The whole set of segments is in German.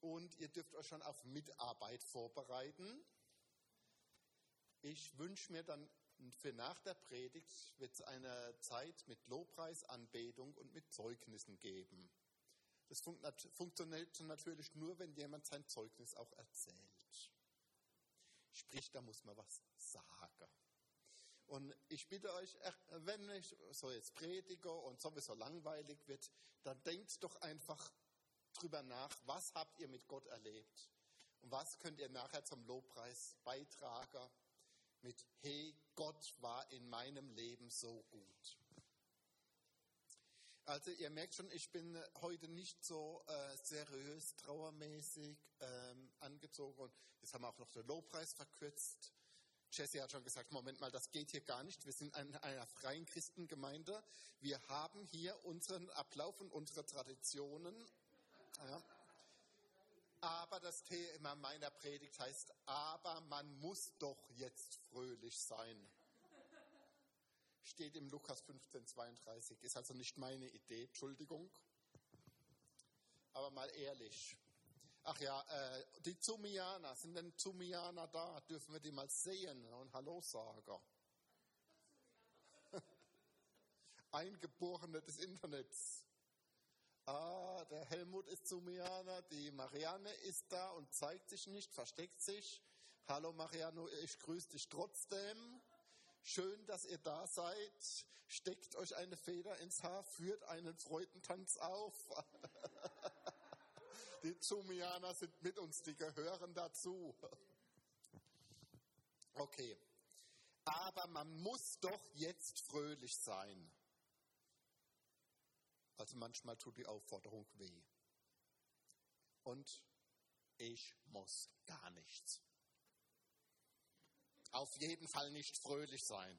und ihr dürft euch schon auf Mitarbeit vorbereiten. Ich wünsche mir dann für nach der Predigt wird es eine Zeit mit Lobpreis, Anbetung und mit Zeugnissen geben. Das funktioniert natürlich nur, wenn jemand sein Zeugnis auch erzählt. Sprich, da muss man was sagen. Und ich bitte euch, wenn ich so jetzt predige und sowieso langweilig wird, dann denkt doch einfach drüber nach, was habt ihr mit Gott erlebt? Und was könnt ihr nachher zum Lobpreis beitragen mit, hey, Gott war in meinem Leben so gut. Also ihr merkt schon, ich bin heute nicht so seriös, trauermäßig angezogen. Und jetzt haben wir auch noch den Lobpreis verkürzt. Jesse hat schon gesagt, Moment mal, das geht hier gar nicht. Wir sind in einer freien Christengemeinde. Wir haben hier unseren Ablauf und unsere Traditionen. Ja. Aber das Thema meiner Predigt heißt, aber man muss doch jetzt fröhlich sein. Steht im Lukas 15,32. Ist also nicht meine Idee, Entschuldigung. Aber mal ehrlich. Ach ja, die Zumianer, sind denn Zumianer da? Dürfen wir die mal sehen und Hallo sagen? Eingeborene des Internets. Der Helmut ist Zumianer, die Marianne ist da und zeigt sich nicht, versteckt sich. Hallo Marianne, ich grüße dich trotzdem. Schön, dass ihr da seid. Steckt euch eine Feder ins Haar, führt einen Freudentanz auf. Die Zumianer sind mit uns, die gehören dazu. Okay, aber man muss doch jetzt fröhlich sein. Also manchmal tut die Aufforderung weh. Und ich muss gar nichts. Auf jeden Fall nicht fröhlich sein.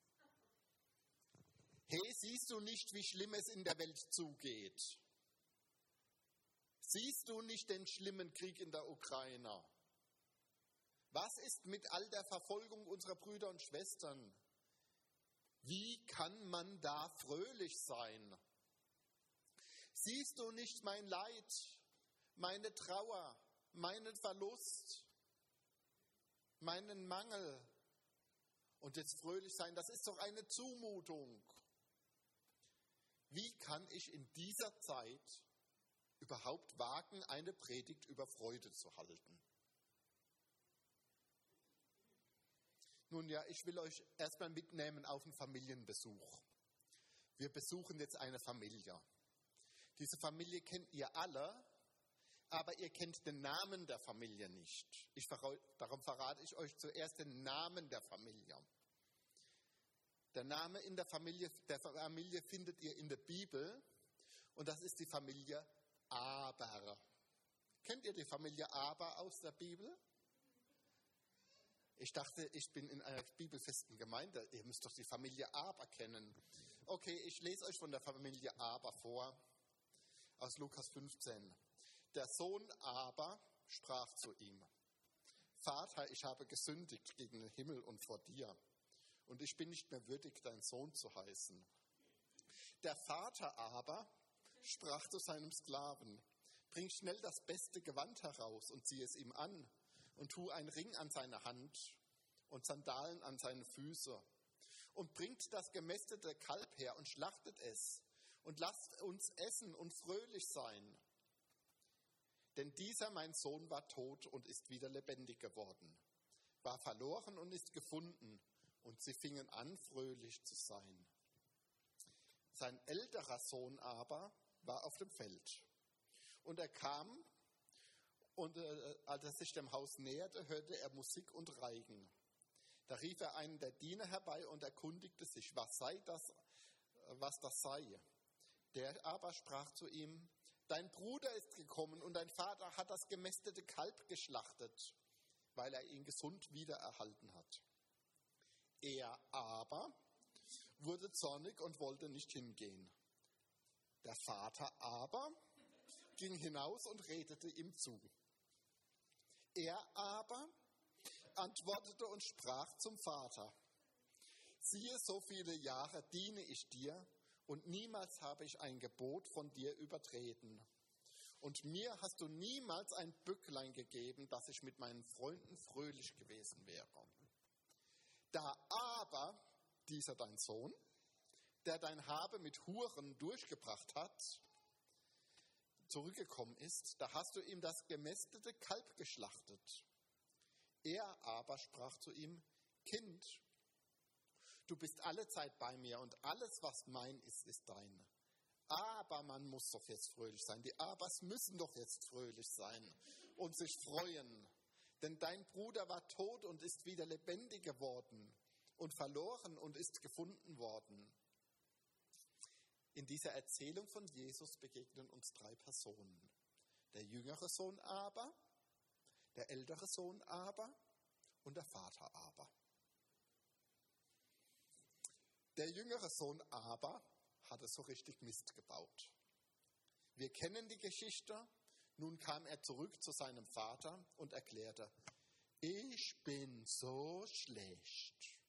Hey, siehst du nicht, wie schlimm es in der Welt zugeht? Siehst du nicht den schlimmen Krieg in der Ukraine? Was ist mit all der Verfolgung unserer Brüder und Schwestern? Wie kann man da fröhlich sein? Siehst du nicht mein Leid, meine Trauer, meinen Verlust, meinen Mangel? Und jetzt fröhlich sein, das ist doch eine Zumutung. Wie kann ich in dieser Zeit überhaupt wagen, eine Predigt über Freude zu halten? Nun ja, ich will euch erstmal mitnehmen auf einen Familienbesuch. Wir besuchen jetzt eine Familie. Diese Familie kennt ihr alle, aber ihr kennt den Namen der Familie nicht. Darum verrate ich euch zuerst den Namen der Familie. Der Name der Familie findet ihr in der Bibel und das ist die Familie Aber. Kennt ihr die Familie Aber aus der Bibel? Ich dachte, ich bin in einer bibelfesten Gemeinde. Ihr müsst doch die Familie Aber kennen. Okay, ich lese euch von der Familie Aber vor, aus Lukas 15. Der Sohn aber sprach zu ihm: Vater, ich habe gesündigt gegen den Himmel und vor dir, und ich bin nicht mehr würdig, dein Sohn zu heißen. Der Vater aber sprach zu seinem Sklaven: Bring schnell das beste Gewand heraus und zieh es ihm an, und tu einen Ring an seine Hand und Sandalen an seine Füße. Und bringt das gemästete Kalb her und schlachtet es, und lasst uns essen und fröhlich sein. Denn dieser, mein Sohn, war tot und ist wieder lebendig geworden, war verloren und ist gefunden, und sie fingen an, fröhlich zu sein. Sein älterer Sohn aber war auf dem Feld. Und er kam, und als er sich dem Haus näherte, hörte er Musik und Reigen. Da rief er einen der Diener herbei und erkundigte sich, was das sei. Der aber sprach zu ihm: Dein Bruder ist gekommen und dein Vater hat das gemästete Kalb geschlachtet, weil er ihn gesund wiedererhalten hat. Er aber wurde zornig und wollte nicht hingehen. Der Vater aber ging hinaus und redete ihm zu. Er aber antwortete und sprach zum Vater: Siehe, so viele Jahre diene ich dir, und niemals habe ich ein Gebot von dir übertreten. Und mir hast du niemals ein Böcklein gegeben, dass ich mit meinen Freunden fröhlich gewesen wäre. Da aber dieser dein Sohn, der dein Habe mit Huren durchgebracht hat, zurückgekommen ist, da hast du ihm das gemästete Kalb geschlachtet. Er aber sprach zu ihm: Kind, du bist alle Zeit bei mir und alles, was mein ist, ist dein. Aber man muss doch jetzt fröhlich sein. Die Abers müssen doch jetzt fröhlich sein und sich freuen. Denn dein Bruder war tot und ist wieder lebendig geworden und verloren und ist gefunden worden. In dieser Erzählung von Jesus begegnen uns 3 Personen. Der jüngere Sohn aber, der ältere Sohn aber und der Vater aber. Der jüngere Sohn aber hatte so richtig Mist gebaut. Wir kennen die Geschichte. Nun kam er zurück zu seinem Vater und erklärte: Ich bin so schlecht.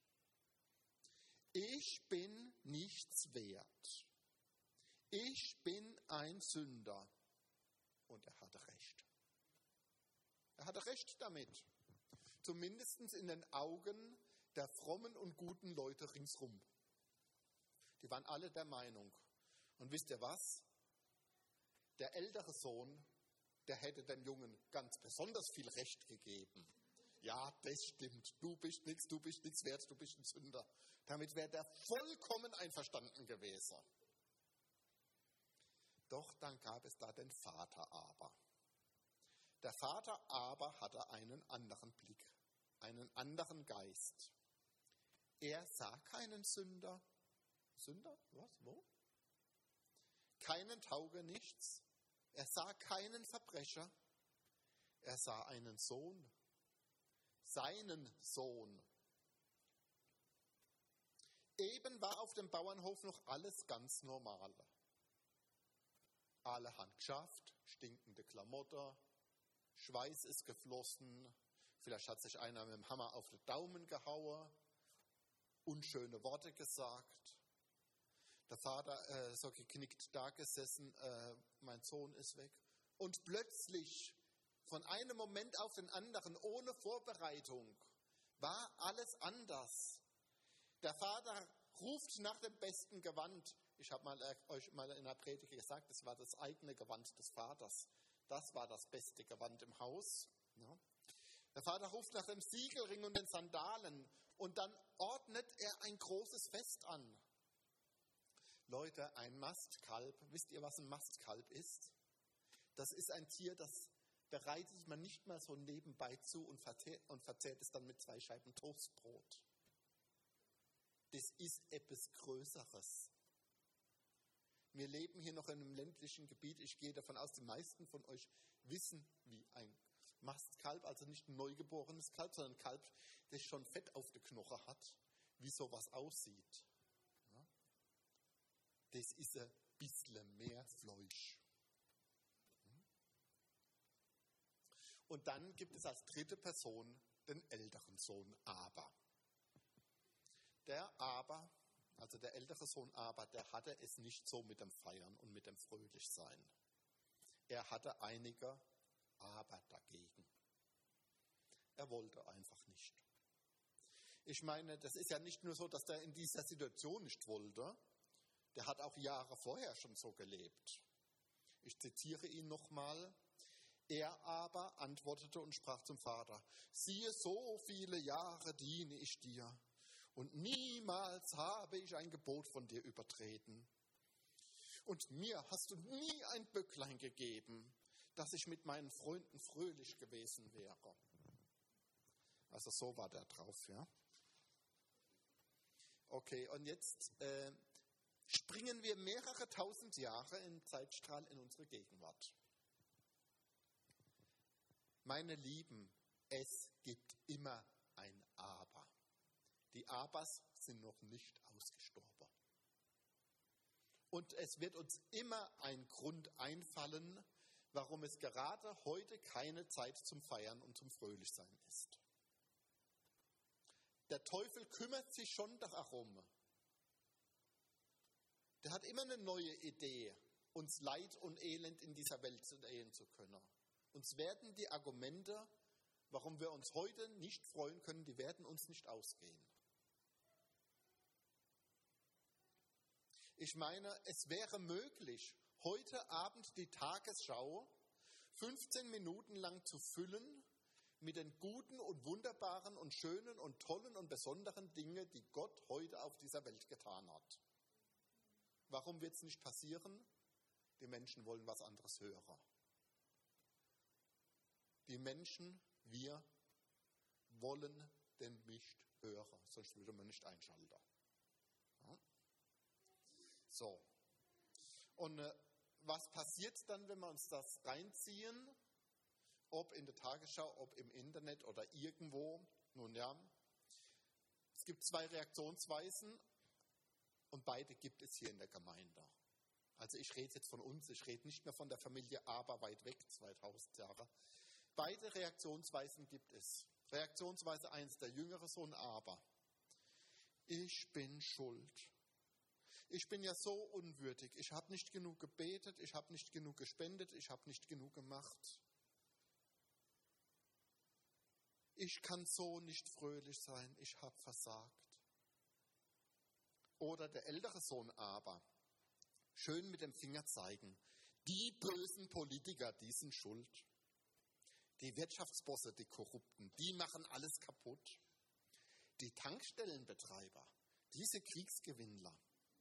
Ich bin nichts wert. Ich bin ein Sünder. Und er hatte recht. Er hatte recht damit. Zumindest in den Augen der frommen und guten Leute ringsrum. Die waren alle der Meinung. Und wisst ihr was? Der ältere Sohn, der hätte dem Jungen ganz besonders viel Recht gegeben. Ja, das stimmt. Du bist nichts wert, du bist ein Sünder. Damit wäre der vollkommen einverstanden gewesen. Doch dann gab es da den Vater aber. Der Vater aber hatte einen anderen Blick, einen anderen Geist. Er sah keinen Sünder. Sünder? Was? Wo? Keinen Taugenichts. Er sah keinen Verbrecher. Er sah einen Sohn. Seinen Sohn. Eben war auf dem Bauernhof noch alles ganz normal. Alle haben geschafft, stinkende Klamotten, Schweiß ist geflossen, vielleicht hat sich einer mit dem Hammer auf den Daumen gehauen, unschöne Worte gesagt. Der Vater so geknickt da gesessen, mein Sohn ist weg. Und plötzlich, von einem Moment auf den anderen, ohne Vorbereitung, war alles anders. Der Vater ruft nach dem besten Gewand. Ich habe euch mal in der Predigt gesagt, das war das eigene Gewand des Vaters. Das war das beste Gewand im Haus. Ja. Der Vater ruft nach dem Siegelring und den Sandalen und dann ordnet er ein großes Fest an. Leute, ein Mastkalb, wisst ihr, was ein Mastkalb ist? Das ist ein Tier, das bereitet man nicht mal so nebenbei zu und verzehrt es dann mit 2 Scheiben Toastbrot. Das ist etwas Größeres. Wir leben hier noch in einem ländlichen Gebiet. Ich gehe davon aus, die meisten von euch wissen, wie ein Mastkalb, also nicht ein neugeborenes Kalb, sondern ein Kalb, das schon Fett auf der Knoche hat, wie sowas aussieht. Ja? Das ist ein bisschen mehr Fleisch. Und dann gibt es als 3. Person den älteren Sohn aber. Der aber, also der ältere Sohn aber, der hatte es nicht so mit dem Feiern und mit dem Fröhlichsein. Er hatte einige Aber dagegen. Er wollte einfach nicht. Ich meine, das ist ja nicht nur so, dass der in dieser Situation nicht wollte. Der hat auch Jahre vorher schon so gelebt. Ich zitiere ihn nochmal. Er aber antwortete und sprach zum Vater: Siehe, so viele Jahre diene ich dir. Und niemals habe ich ein Gebot von dir übertreten. Und mir hast du nie ein Böcklein gegeben, dass ich mit meinen Freunden fröhlich gewesen wäre. Also so war der drauf, ja. Okay, und jetzt springen wir mehrere tausend Jahre im Zeitstrahl in unsere Gegenwart. Meine Lieben, es gibt immer ein Aber. Die Abers sind noch nicht ausgestorben. Und es wird uns immer ein Grund einfallen, warum es gerade heute keine Zeit zum Feiern und zum Fröhlichsein ist. Der Teufel kümmert sich schon darum. Der hat immer eine neue Idee uns Leid und Elend in dieser Welt sehen zu können. Uns werden die Argumente, warum wir uns heute nicht freuen können, die werden uns nicht ausgehen. Ich meine, es wäre möglich, heute Abend die Tagesschau 15 Minuten lang zu füllen mit den guten und wunderbaren und schönen und tollen und besonderen Dingen, die Gott heute auf dieser Welt getan hat. Warum wird es nicht passieren? Die Menschen wollen was anderes hören. Die Menschen, wir wollen den nicht hören, sonst würde man nicht einschalten. Ja? So. Und was passiert dann, wenn wir uns das reinziehen? Ob in der Tagesschau, ob im Internet oder irgendwo. Nun ja, es gibt 2 Reaktionsweisen und beide gibt es hier in der Gemeinde. Also ich rede jetzt von uns, ich rede nicht mehr von der Familie Aber weit weg, 2000 Jahre. Beide Reaktionsweisen gibt es. Reaktionsweise 1, der jüngere Sohn Aber. Ich bin schuld. Ich bin ja so unwürdig. Ich habe nicht genug gebetet, ich habe nicht genug gespendet, ich habe nicht genug gemacht. Ich kann so nicht fröhlich sein, ich habe versagt. Oder der ältere Sohn Aber. Schön mit dem Finger zeigen. Die bösen Politiker, die sind schuld. Die Wirtschaftsbosse, die Korrupten, die machen alles kaputt. Die Tankstellenbetreiber, diese Kriegsgewinnler.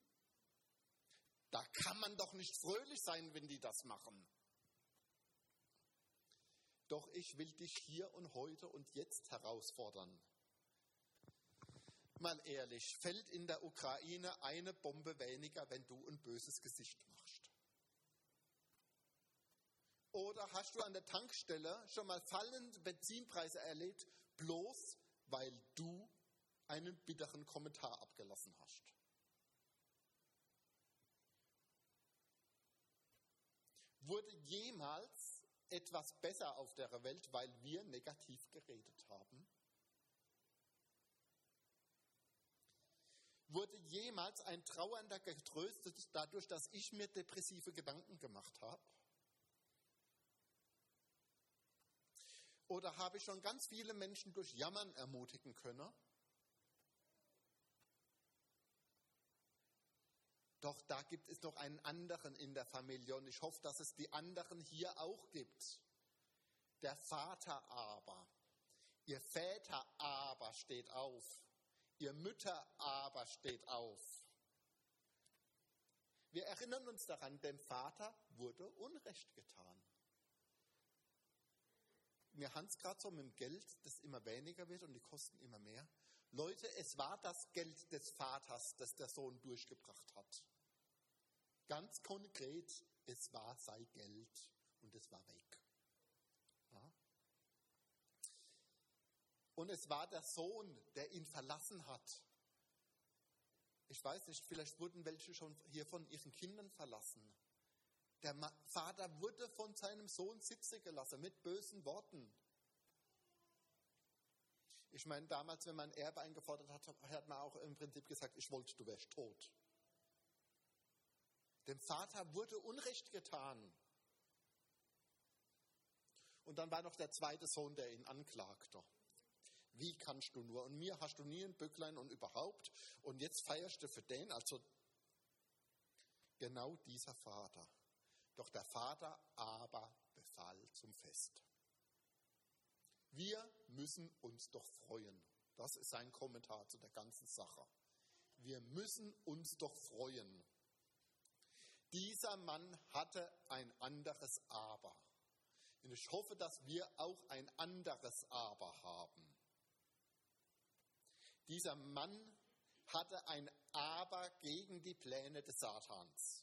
Da kann man doch nicht fröhlich sein, wenn die das machen. Doch ich will dich hier und heute und jetzt herausfordern. Mal ehrlich, fällt in der Ukraine eine Bombe weniger, wenn du ein böses Gesicht machst? Oder hast du an der Tankstelle schon mal fallende Benzinpreise erlebt, bloß weil du einen bitteren Kommentar abgelassen hast? Wurde jemals etwas besser auf der Welt, weil wir negativ geredet haben? Wurde jemals ein Trauernder getröstet dadurch, dass ich mir depressive Gedanken gemacht habe? Oder habe ich schon ganz viele Menschen durch Jammern ermutigen können? Doch da gibt es noch einen anderen in der Familie und ich hoffe, dass es die anderen hier auch gibt. Der Vater aber, ihr Väter aber steht auf, ihr Mütter aber steht auf. Wir erinnern uns daran, dem Vater wurde Unrecht getan. Mir haben es gerade so mit dem Geld, das immer weniger wird und die Kosten immer mehr. Leute, es war das Geld des Vaters, das der Sohn durchgebracht hat. Ganz konkret, es war sein Geld und es war weg. Ja? Und es war der Sohn, der ihn verlassen hat. Ich weiß nicht, vielleicht wurden welche schon hier von ihren Kindern verlassen. Der Vater wurde von seinem Sohn sitzen gelassen mit bösen Worten. Ich meine, damals, wenn man ein Erbe eingefordert hat, hat man auch im Prinzip gesagt, ich wollte, du wärst tot. Dem Vater wurde Unrecht getan. Und dann war noch der zweite Sohn, der ihn anklagte. Wie kannst du nur? Und mir hast du nie ein Böcklein und überhaupt. Und jetzt feierst du für den. Also genau dieser Vater. Doch der Vater aber befahl zum Fest. Wir müssen uns doch freuen. Das ist sein Kommentar zu der ganzen Sache. Wir müssen uns doch freuen. Dieser Mann hatte ein anderes Aber. Und ich hoffe, dass wir auch ein anderes Aber haben. Dieser Mann hatte ein Aber gegen die Pläne des Satans.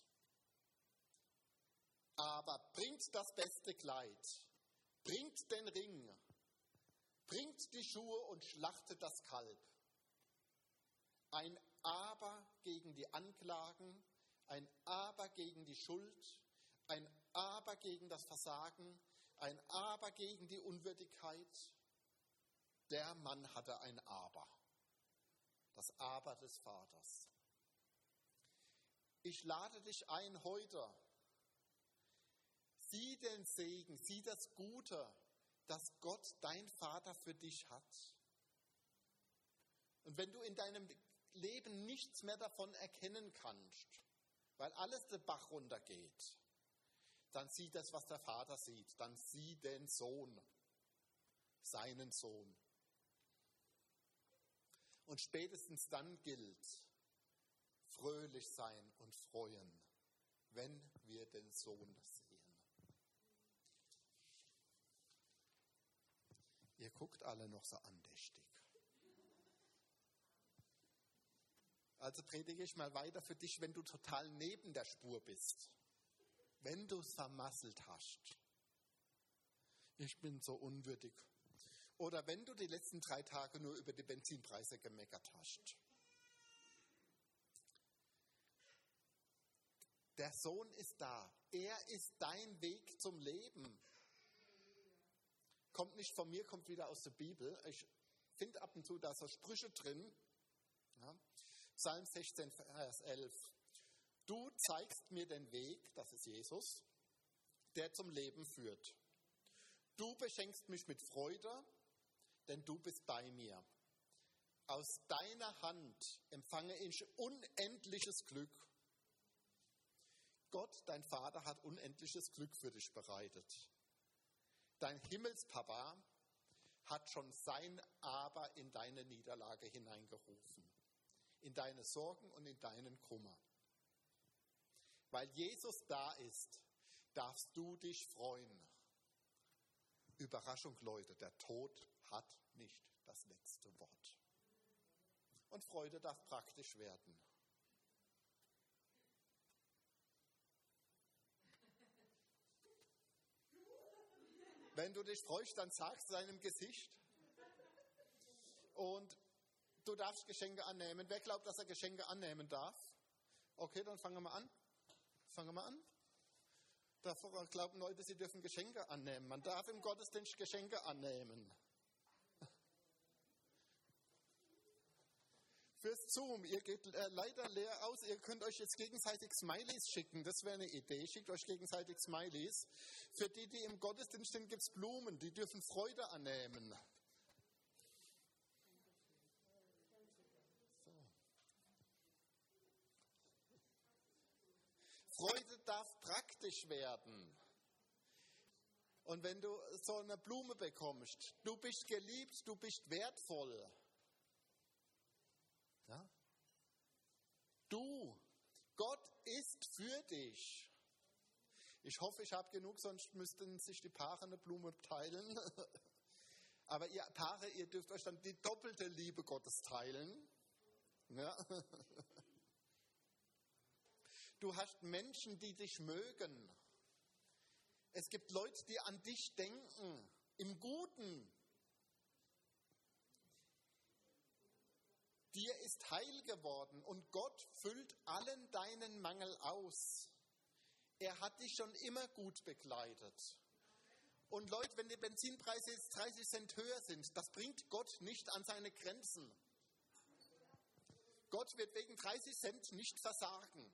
Aber bringt das beste Kleid, bringt den Ring, bringt die Schuhe und schlachtet das Kalb. Ein Aber gegen die Anklagen, ein Aber gegen die Schuld, ein Aber gegen das Versagen, ein Aber gegen die Unwürdigkeit. Der Mann hatte ein Aber, das Aber des Vaters. Ich lade dich ein heute, Sieh den Segen, sieh das Gute, das Gott, dein Vater, für dich hat. Und wenn du in deinem Leben nichts mehr davon erkennen kannst, weil alles den Bach runtergeht, dann sieh das, was der Vater sieht. Dann sieh den Sohn, seinen Sohn. Und spätestens dann gilt, fröhlich sein und freuen, wenn wir den Sohn sehen. Ihr guckt alle noch so andächtig. Also predige ich mal weiter für dich, wenn du total neben der Spur bist. Wenn du es vermasselt hast. Ich bin so unwürdig. Oder wenn du die letzten 3 Tage nur über die Benzinpreise gemeckert hast. Der Sohn ist da. Er ist dein Weg zum Leben. Kommt nicht von mir, kommt wieder aus der Bibel. Ich finde ab und zu da so Sprüche drin. Ja. Psalm 16, Vers 11. Du zeigst mir den Weg, das ist Jesus, der zum Leben führt. Du beschenkst mich mit Freude, denn du bist bei mir. Aus deiner Hand empfange ich unendliches Glück. Gott, dein Vater, hat unendliches Glück für dich bereitet. Dein Himmelspapa hat schon sein Aber in deine Niederlage hineingerufen, in deine Sorgen und in deinen Kummer. Weil Jesus da ist, darfst du dich freuen. Überraschung, Leute, der Tod hat nicht das letzte Wort. Und Freude darf praktisch werden. Wenn du dich freust, dann sagst du deinem Gesicht. Und du darfst Geschenke annehmen. Wer glaubt, dass er Geschenke annehmen darf? Okay, dann fangen wir an. Da glauben Leute, sie dürfen Geschenke annehmen. Man darf im Gottesdienst Geschenke annehmen. Fürs Zoom, ihr geht leider leer aus. Ihr könnt euch jetzt gegenseitig Smileys schicken. Das wäre eine Idee. Schickt euch gegenseitig Smileys. Für die, die im Gottesdienst sind, gibt es Blumen. Die dürfen Freude annehmen. Freude darf praktisch werden. Und wenn du so eine Blume bekommst, du bist geliebt, du bist wertvoll. Ja? Gott ist für dich. Ich hoffe, ich habe genug, sonst müssten sich die Paare eine Blume teilen. Aber ihr Paare, ihr dürft euch dann die doppelte Liebe Gottes teilen. Ja? Du hast Menschen, die dich mögen. Es gibt Leute, die an dich denken, im Guten. Dir ist heil geworden und Gott füllt allen deinen Mangel aus. Er hat dich schon immer gut begleitet. Und Leute, wenn die Benzinpreise jetzt 30 Cent höher sind, das bringt Gott nicht an seine Grenzen. Gott wird wegen 30 Cent nicht versagen.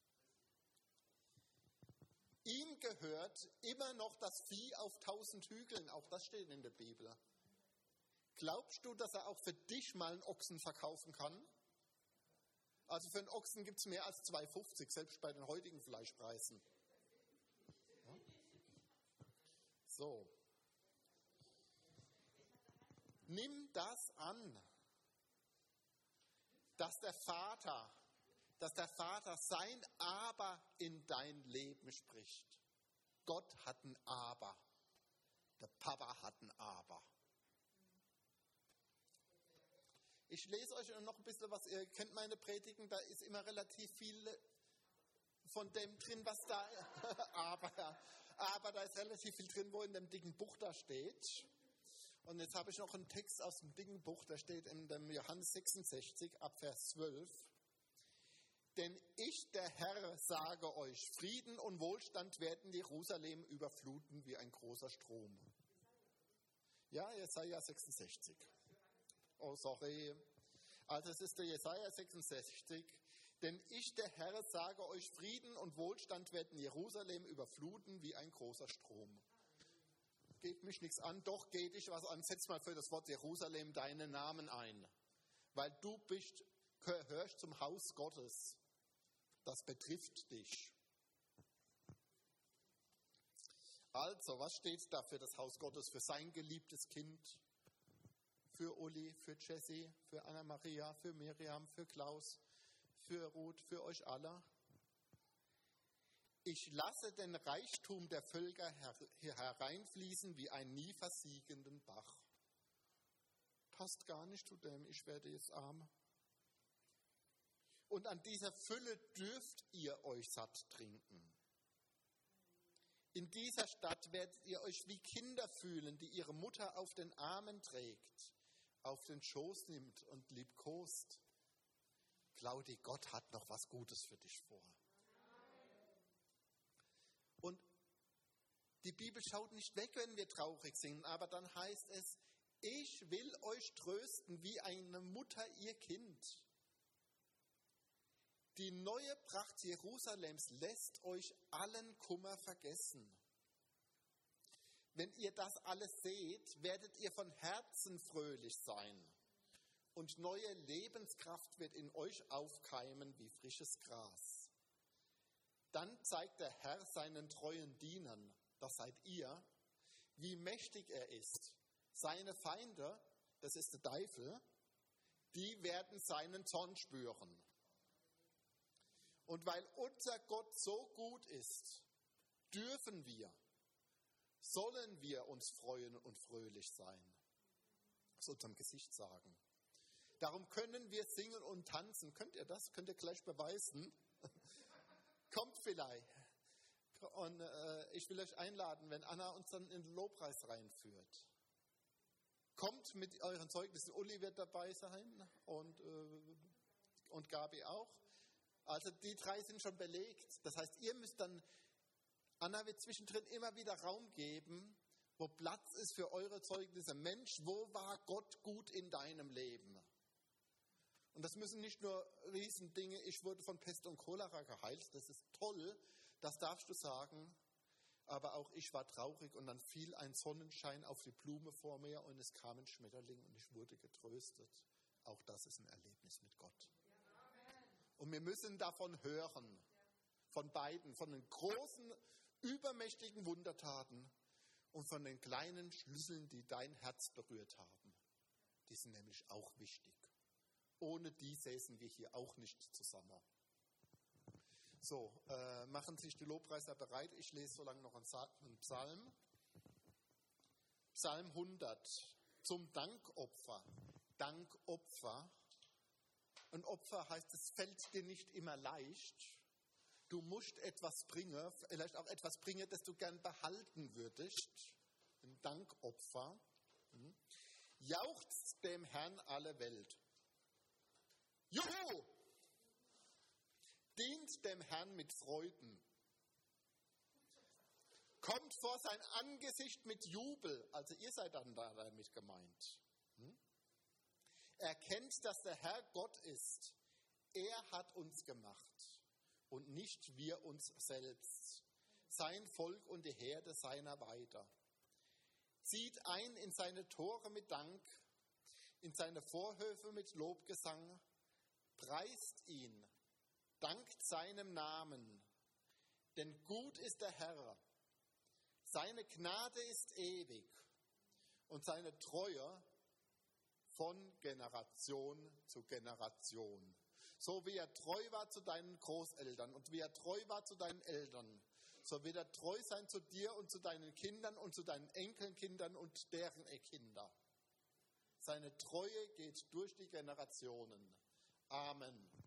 Ihm gehört immer noch das Vieh auf 1000 Hügeln. Auch das steht in der Bibel. Glaubst du, dass er auch für dich mal einen Ochsen verkaufen kann? Also für einen Ochsen gibt es mehr als 2,50, selbst bei den heutigen Fleischpreisen. Ja? So. Nimm das an, dass der Vater sein Aber in dein Leben spricht. Gott hat ein Aber. Der Papa hat ein Aber. Ich lese euch noch ein bisschen was. Ihr kennt meine Predigen, da ist immer relativ viel von dem drin, was da, aber da ist relativ viel drin, wo in dem dicken Buch da steht. Und jetzt habe ich noch einen Text aus dem dicken Buch, der steht in dem Johannes 66, ab Vers 12. Denn ich, der Herr, sage euch, Frieden und Wohlstand werden Jerusalem überfluten wie ein großer Strom. Ja, Jesaja 66. Oh, sorry. Also es ist der Jesaja 66, Denn ich, der Herr, sage euch, Frieden und Wohlstand werden Jerusalem überfluten wie ein großer Strom. Geht mich nichts an, doch geht dich was an. Setz mal für das Wort Jerusalem deinen Namen ein. Weil du gehörst zum Haus Gottes. Das betrifft dich. Also, was steht da für das Haus Gottes, für sein geliebtes Kind? Für Uli, für Jessie, für Anna-Maria, für Miriam, für Klaus, für Ruth, für euch alle. Ich lasse den Reichtum der Völker hier hereinfließen wie einen nie versiegenden Bach. Passt gar nicht zu dem, ich werde jetzt arm. Und an dieser Fülle dürft ihr euch satt trinken. In dieser Stadt werdet ihr euch wie Kinder fühlen, die ihre Mutter auf den Armen trägt, auf den Schoß nimmt und liebkost. Claudi, Gott hat noch was Gutes für dich vor. Und die Bibel schaut nicht weg, wenn wir traurig sind, aber dann heißt es, ich will euch trösten wie eine Mutter ihr Kind. Die neue Pracht Jerusalems lässt euch allen Kummer vergessen. Wenn ihr das alles seht, werdet ihr von Herzen fröhlich sein. Und neue Lebenskraft wird in euch aufkeimen wie frisches Gras. Dann zeigt der Herr seinen treuen Dienern, das seid ihr, wie mächtig er ist. Seine Feinde, das ist der Teufel, die werden seinen Zorn spüren. Und weil unser Gott so gut ist, sollen wir uns freuen und fröhlich sein. Aus unserem Gesicht sagen. Darum können wir singen und tanzen. Könnt ihr das? Könnt ihr gleich beweisen? Kommt vielleicht. Und ich will euch einladen, wenn Anna uns dann in den Lobpreis reinführt. Kommt mit euren Zeugnissen. Uli wird dabei sein und Gabi auch. Also die 3 sind schon belegt. Das heißt, ihr müsst dann, Anna wird zwischendrin immer wieder Raum geben, wo Platz ist für eure Zeugnisse. Mensch, wo war Gott gut in deinem Leben? Und das müssen nicht nur Riesendinge, ich wurde von Pest und Cholera geheilt, das ist toll, das darfst du sagen. Aber auch ich war traurig und dann fiel ein Sonnenschein auf die Blume vor mir und es kam ein Schmetterling und ich wurde getröstet. Auch das ist ein Erlebnis mit Gott. Und wir müssen davon hören, von beiden, von den großen, übermächtigen Wundertaten und von den kleinen Schlüsseln, die dein Herz berührt haben. Die sind nämlich auch wichtig. Ohne die säßen wir hier auch nicht zusammen. So, machen sich die Lobpreiser bereit. Ich lese so lange noch einen Psalm. Psalm 100, zum Dankopfer. Dankopfer. Ein Opfer heißt, es fällt dir nicht immer leicht. Du musst etwas bringen, vielleicht auch etwas bringen, das du gern behalten würdest. Ein Dankopfer. Jauchzt dem Herrn alle Welt. Juhu! Dient dem Herrn mit Freuden. Kommt vor sein Angesicht mit Jubel. Also ihr seid dann damit gemeint. Erkennt, dass der Herr Gott ist. Er hat uns gemacht und nicht wir uns selbst. Sein Volk und die Herde seiner Weiter. Zieht ein in seine Tore mit Dank, in seine Vorhöfe mit Lobgesang. Preist ihn, dankt seinem Namen, denn gut ist der Herr. Seine Gnade ist ewig und seine Treue von Generation zu Generation. So wie er treu war zu deinen Großeltern und wie er treu war zu deinen Eltern, so wird er treu sein zu dir und zu deinen Kindern und zu deinen Enkelkindern und deren Kinder. Seine Treue geht durch die Generationen. Amen.